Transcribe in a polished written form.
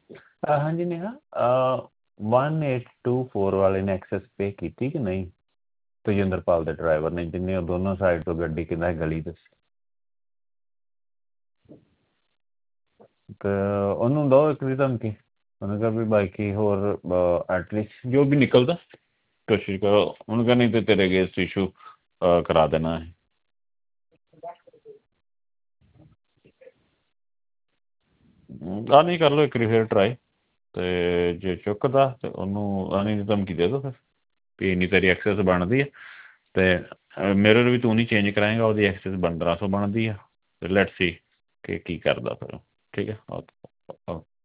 ਹਾਂਜੀ ਨੇਹਾ, 1824 ਵਾਲੇ ਨੇ ਐਕਸੈਸ ਪੇ ਕੀਤੀ ਕਿ ਨਹੀਂ? ਤੇਜਿੰਦਰਪਾਲ ਦੇ ਡਰਾਈਵਰ ਨੇ, ਜਿਹਨੇ ਉਹ ਦੋਨੋਂ ਸਾਈਡ ਤੋਂ ਗੱਡੀ ਕਿੰਨਾ ਗਲੀ ਦੇ ਤੇ ਉਹਨੂੰ ਦਿਓ ਇੱਕ ਦੀ ਧਮਕੀ। ਉਹਨੂੰ ਕਿਹਾ ਵੀ ਬਾਈਕੀ ਹੋਰ ਐਟਲੀਸਟ ਜੋ ਵੀ ਨਿਕਲਦਾ ਕੋਸ਼ਿਸ਼ ਕਰੋ। ਉਹਨੂੰ ਕਿਹਾ ਨਹੀਂ ਤੇ ਤੇਰੇ ਅਗੇਂਸਟ ਇਸ਼ੂ ਕਰਾ ਦੇਣਾ ਹੈ। ਆਹ ਨਹੀਂ ਕਰ ਲਓ ਇੱਕ ਵਾਰੀ ਫਿਰ ਟਰਾਈ, ਅਤੇ ਜੇ ਚੁੱਕਦਾ ਤਾਂ ਉਹਨੂੰ ਆਣੀ ਦੀ ਧਮਕੀ ਦੇ ਦਿਓ ਫਿਰ ਵੀ ਇੰਨੀ ਤੇਰੀ ਐਕਸੈਸ ਬਣਦੀ ਹੈ ਅਤੇ ਮਿਰਰ ਵੀ ਤੂੰ ਨਹੀਂ ਚੇਂਜ ਕਰਾਏਂਗਾ, ਉਹਦੀ ਐਕਸੈਸ 1500 ਬਣਦੀ ਆ ਅਤੇ ਲੈਟਸ ਸੀ ਕਿ ਕੀ ਕਰਦਾ ਫਿਰ। ਠੀਕ ਹੈ ਓਕੇ ਓਕੇ।